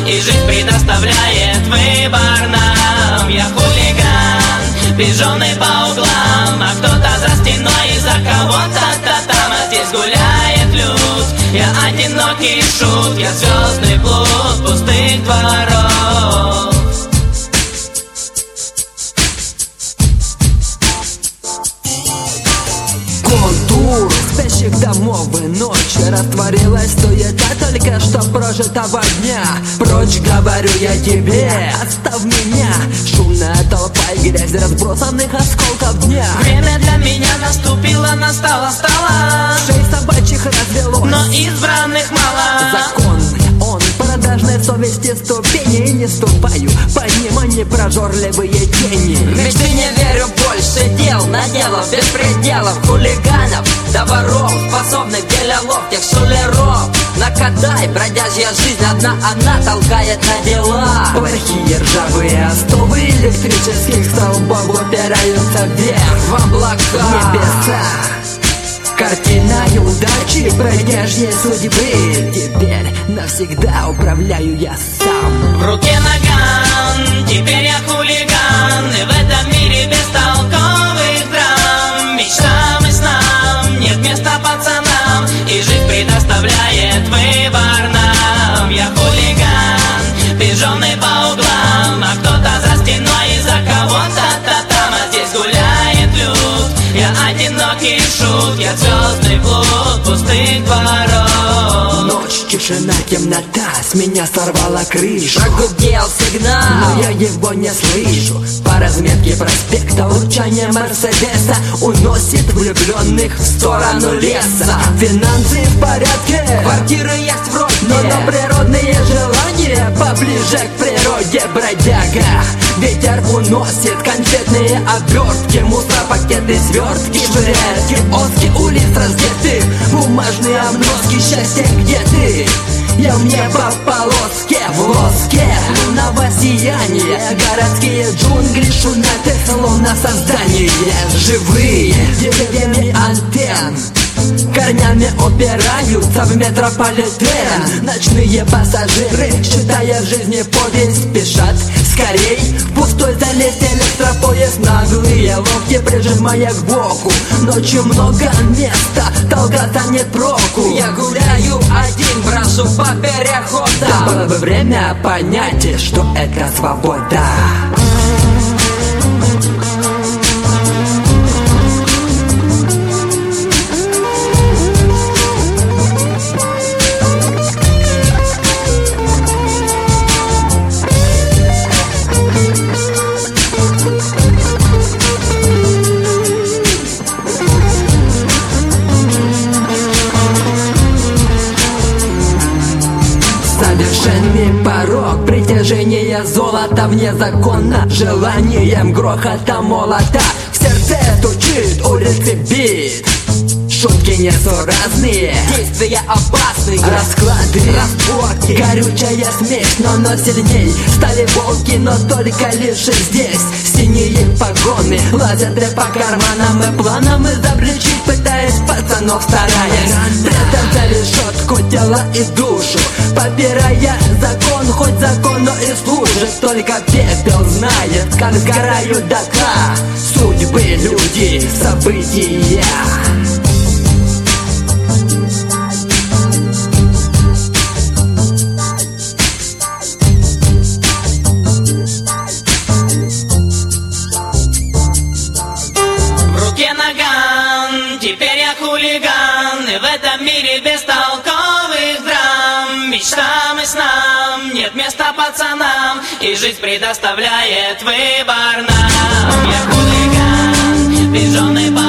и жизнь предоставляет выбор нам. Я хулиган, бежёный по углам, а кто-то за стеной из-за кого-то там. А здесь гуляет люд, я одинокий шут, я звездный плут пустых дворов. Контур спящих домов и ночь растворилась суета только что прожитого дня. Прочь, говорю я тебе, оставь меня. Шумная толпа и грязь разбросанных осколков дня. Время для меня наступило, настало, стало. 6 собачьих развелось, но избранных мало. Закон, он продажной совести ступени. И не ступаю по ним, они прожорливые тени. Мечты не верю, больше дел наделов, без пределов. Хулиганов до воров, способных для ловких шулеров. Накатай, бродяжья жизнь одна, она толкает на дела. Плохие ржавые остовы электрических столбов упираются вверх в облака, небеса. Картина неудачи, бродяжьей судьбы. Теперь навсегда управляю я сам. В руке наган, теперь я хулиган, и в этом мире бестолковых драм. Мечтам и снам нет места пацанам, и жизнь предоставляет выбор нам. Я хулиган, бежёный по углам, а кто-то за стеной из-за кого-то там. А здесь гуляет люд, я одинокий шут, я звездный плут пустых дворов. Ночь, тишина, темнота, с меня сорвала крышу. Прогудел сигнал, но я его не слышу. По разметке проспекта урчание Мерседеса уносит влюбленных в сторону леса. Финансы в порядке, квартиры есть вроде, но природные желания поближе к природе, бродяга. Ветер уносит конфетные обертки, мусоропакеты, свертки, швыряет киоски улиц раздетых, бумажные обноски. Счастье, где ты? Я в небо в полоске, в лоске лунного сияния. Городские джунгли шумят их словно создания живые деревьями антенн. Корнями упираются в метрополитен. Ночные пассажиры, считая в жизни повесть, спешат скорей в пустой залезть электропоезд. Наглые локти прижимая к боку. Ночью много места, толкаться нет проку. Я гуляю один, прошу по переходам. Было бы время понять, что это свобода. Совершенный порог, притяжение золота вне закона, желанием грохота молота. В сердце стучит, улицы бит. Шутки несуразные, действия опасные, расклады, разборки, горючая смесь, но сильней. Стали волки, но только лишь здесь. Синие погоны лазят по карманам и планам изобличить, пытаясь пацанов стараясь спрятать за решетку тело и душу, попирая закон, хоть закону и служит. Только пепел знает, как сгорают дотла судьбы, люди, события. Теперь я хулиган, и в этом мире бестолковых драм. Мечтам и снам нет места пацанам, и жизнь предоставляет выбор нам. Я хулиган, бежёный по